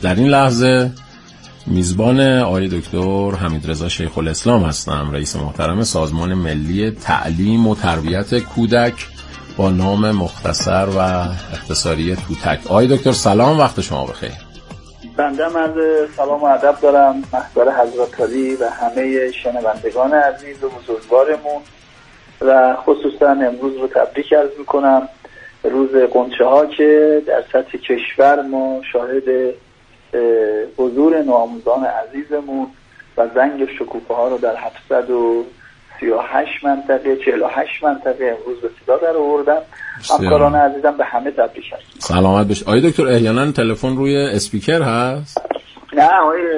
در این لحظه میزبان آقای دکتر حمیدرضا شیخ الاسلام هستم، رئیس محترم سازمان ملی تعلیم و تربیت کودک با نام مختصر و اختصاری توتک. آقای دکتر سلام، وقت شما بخیر. بنده عرض سلام و ادب دارم محضر حضرت علی و همه شنوندگان عزیز و بزرگوارمون و خصوصا امروز رو تبریک عرض میکنم، روز غنچه ها که در سطح کشور ما شاهد حضور نوآموزان عزیزمون و زنگ شکوفه ها رو در 738 منطقه 48 منطقه امروز به صدا در آوردم. همکاران عزیزم به همه تبریک هستم. سلامت باشید. آقای دکتر احیانا تلفن روی اسپیکر هست؟ نه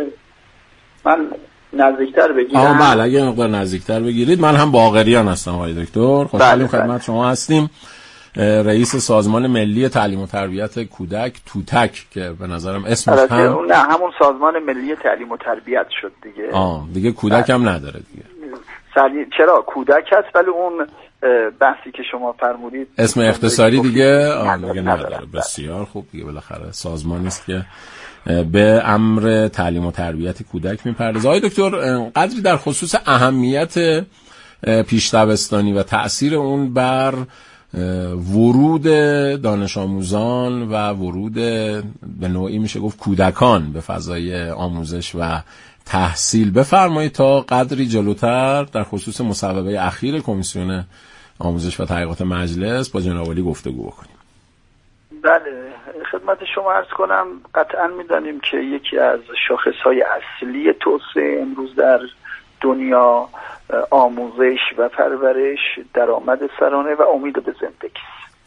من نزدیکتر بگیرم. بله اگه مقدار نزدیکتر بگیرید. من هم باقریان هستم آقای دکتر، خوشحالیم خدمت شما هستیم. رئیس سازمان ملی تعلیم و تربیت کودک توتک که به نظرم اسمش هم نه همون سازمان ملی تعلیم و تربیت شد دیگه. دیگه کودک هم نداره دیگه. چرا کودک هست ولی اون بحثی که شما فرمودید اسم اختصاری دیگه نداره. بسیار خوب دیگه، بالاخره سازمانی است که به امر تعلیم و تربیت کودک میپردازه. آقای دکتر قدری در خصوص اهمیت پیش دبستانی و تأثیر اون بر ورود دانش آموزان و ورود به نوعی میشه گفت کودکان به فضای آموزش و تحصیل بفرمایید تا قدری جلوتر در خصوص مصوبه اخیر کمیسیون آموزش و تحقیقات مجلس با جناب عالی گفتگو بکنیم. بله خدمت شما عرض کنم، قطعا میدانیم که یکی از شاخصهای اصلی توسعه امروز در دنیا آموزش و پرورش، درآمد سرانه و امید به زندگی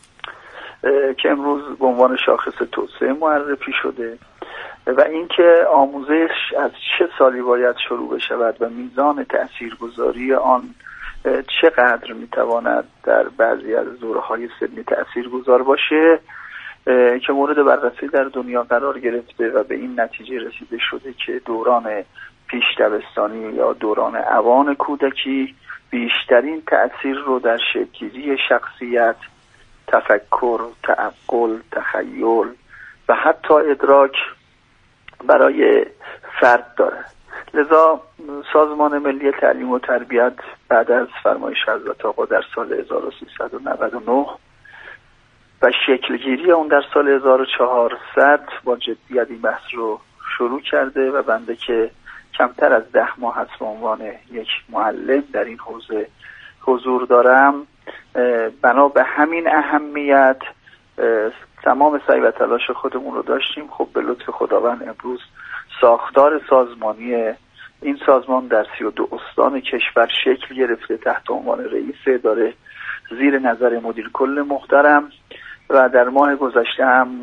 که امروز به عنوان شاخص توسعه معرفی شده و اینکه آموزش از چه سالی باید شروع بشود و میزان تاثیرگذاری آن چقدر میتواند در بعضی از دوره‌های سنی تاثیرگذار باشه که مورد بررسی در دنیا قرار گرفته و به این نتیجه رسیده شده که دوران پیش دبستانی یا دوران اوان کودکی بیشترین تأثیر رو در شکل‌گیری شخصیت، تفکر، تعقل، تخیل و حتی ادراک برای فرد داره. لذا سازمان ملی تعلیم و تربیت بعد از فرمایش حضرت آقا در سال 1399 و شکلگیری اون در سال 1400 با جدیت این بحث رو شروع کرده و بنده که کمتر از 10 ماه هست به عنوان یک معلم در این حوزه حضور دارم، بنا به همین اهمیت تمام سعی و تلاش خودمون رو داشتیم. خب به لطف خداوند امروز ساختار سازمانی این سازمان در 32 استان کشور شکل گرفته تحت عنوان رئیس اداره زیر نظر مدیر کل محترم و در ماه گذشته هم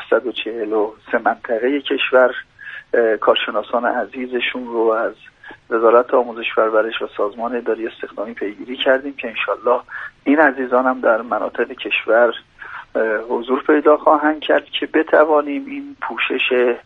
743 منطقه کشور کارشناسان عزیزشون رو از وزارت آموزش و پرورش و سازمان اداری استخدامی پیگیری کردیم که انشالله این عزیزان هم در مناطق کشور حضور پیدا خواهند کرد که بتوانیم این پوشش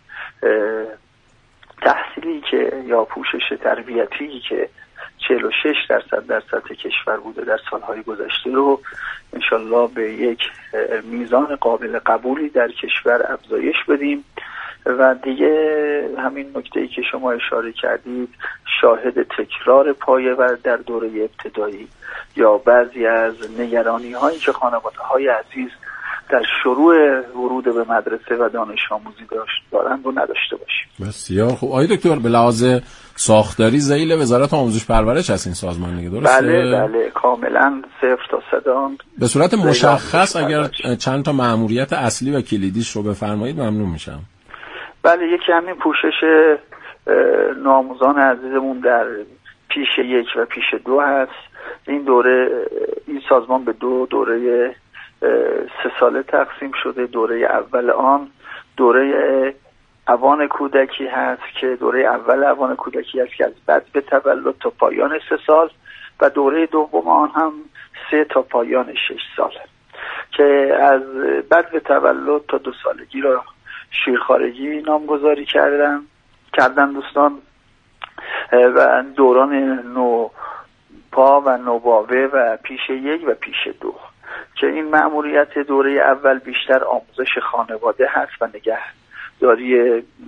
تحصیلی که یا پوشش تربیتی که 46% در سطح کشور بوده در سالهای گذشته رو انشالله به یک میزان قابل قبولی در کشور افزایش بدیم و دیگه همین نکته‌ای که شما اشاره کردید شاهد تکرار پایه و در دوره ابتدایی یا بعضی از نگرانی هایی که خانواده های عزیز در شروع ورود به مدرسه و دانش آموزی دارند رو نداشته باشیم. بسیار خوب. آقای دکتر به لحاظ ساختاری ذیل وزارت آموزش پرورش هست این سازمان دیگه، درسته؟ بله کاملا 0 تا 100 به صورت مشخص اگر چند تا مأموریت اصلی و کلیدیش رو بفرمایید ممنون میشم. بله یکی همین پوشش نوآموزان عزیزمون در پیش 1 و پیش 2 هست. این سازمان به 2 دوره 3 ساله تقسیم شده. دوره اول آن دوره اوان کودکی هست که دوره اول اوان کودکی هست که از بدو تولد تا پایان 3 سال و دوره دوم آن هم 3 تا پایان 6 سال که از بدو تولد تا 2 سالگی را شیرخوارگی نامگذاری کردن دوستان و دوران نوپا و نوباوه و پیش 1 و پیش 2 که این مأموریت دوره اول بیشتر آموزش خانواده هست و نگهداری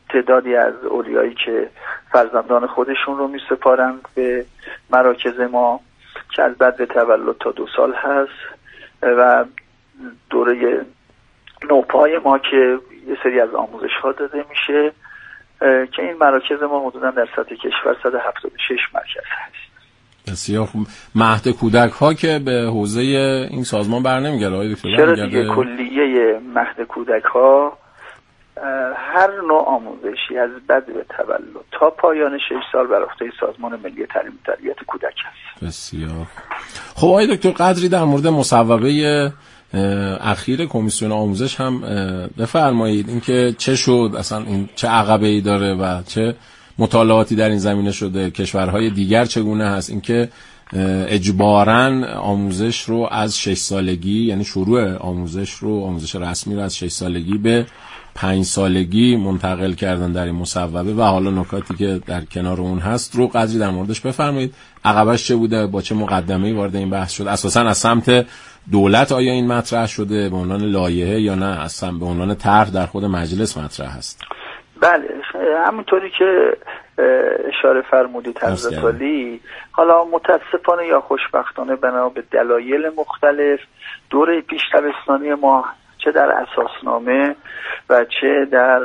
تعدادی از اولیایی که فرزندان خودشون رو میسپارند به مراکز ما که از بعد تولد تا 2 سال هست و دوره نوپای ما که یه سری از آموزش ها داده میشه که این مراکز ما حدودا در سطح کشور 176 مرکز هست. بسیار خوب. مهد کودک ها که به حوزه این سازمان برنمیگرده آقای دکتر؟ چرا دیگه، کلیه مهد کودک ها هر نوع آموزشی از بد به تولد تا پایان 6 سال بر عهده سازمان ملی تعلیم و تربیت کودک هست. بسیار خب. آقای دکتر قدری در مورد مصوبه اخیر کمیسیون آموزش هم بفرمایید، اینکه چه شد اصلا، این چه عقبه‌ای داره و چه مطالعاتی در این زمینه شده، کشورهای دیگر چگونه هست، اینکه اجباراً آموزش رو از 6 سالگی، یعنی شروع آموزش رسمی رو از 6 سالگی به 5 سالگی منتقل کردن در این مصوبه و حالا نکاتی که در کنار اون هست رو قدری در موردش بفرمایید. عقبش چه بوده، با چه مقدمه‌ای وارد این بحث شد، اساساً از سمت دولت آیا این مطرح شده به عنوان لایحه یا نه اصلا به عنوان طرح در خود مجلس مطرح هست؟ بله، همونطوری که اشاره فرمودید حضرت عالی، حالا متاسفانه یا خوشبختانه بنا به دلایل مختلف دوره پیش دبستانی ما چه در اساسنامه و چه در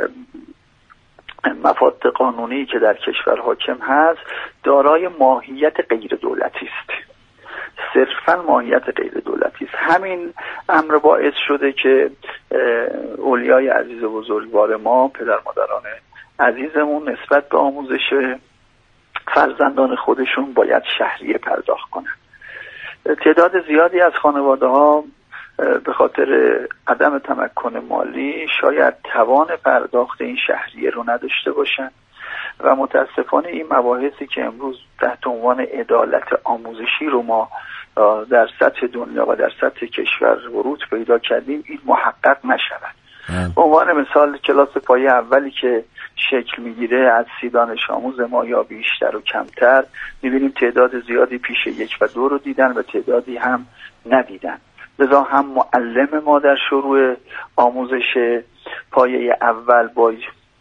مفاد قانونی که در کشور حاکم هست دارای ماهیت غیر دولتی است، صرفا ماهیت غیر دولتی است. همین امر باعث شده که اولیای عزیز و بزرگوار ما، پدر مادران عزیزمون، نسبت به آموزش فرزندان خودشون باید شهریه پرداخت کنند. تعداد زیادی از خانواده ها به خاطر عدم تمکن مالی شاید توان پرداخت این شهریه رو نداشته باشن و متاسفانه این مباحثی که امروز تحت عنوان عدالت آموزشی رو ما در سطح دنیا و در سطح کشور ورود پیدا کردیم این محقق نشود. به عنوان مثال کلاس پایه اولی که شکل میگیره از 30 دانش آموز ما یا بیشتر و کمتر، میبینیم تعداد زیادی پیش 1 و 2 رو دیدن و تعدادی هم ندیدن. لذا هم معلم ما در شروع آموزش پایه اول با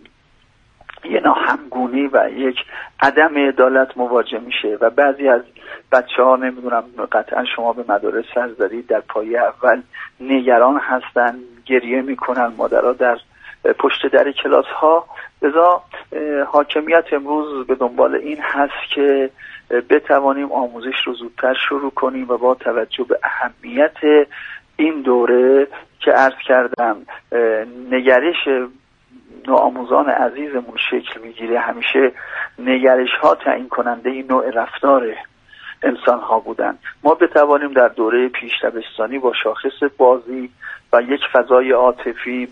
یه ناهمگونی و یک عدم عدالت مواجه میشه و بعضی از بچه‌ها، نمیدونم قطعا شما به مدارس سر زدید، در پایه اول نگران هستن، گریه میکنن مادرها در پشت در کلاس ها. لذا حاکمیت امروز به دنبال این هست که بتوانیم آموزش رو زودتر شروع کنیم و با توجه به اهمیت این دوره که عرض کردم نگرش نوآموزان عزیزمون شکل میگیره، همیشه نگرش ها تعیین کننده این نوع رفتار انسان ها بودن، ما بتوانیم در دوره پیش دبستانی با شاخص بازی و یک فضای عاطفی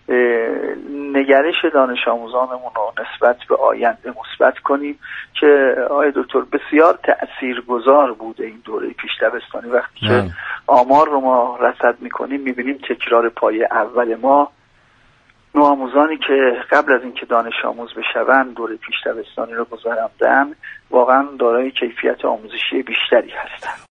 نگرش دانش آموزانمون رو نسبت به آینده مثبت کنیم که آقای دکتر بسیار تأثیرگذار بوده این دوره پیش دبستانی. وقتی که آمار رو ما رصد میکنیم میبینیم تکرار پایه اول ما، نوآموزانی که قبل از اینکه دانش آموز بشوند دوره پیش دبستانی رو گذراندن واقعا دارای کیفیت آموزشی بیشتری هستند.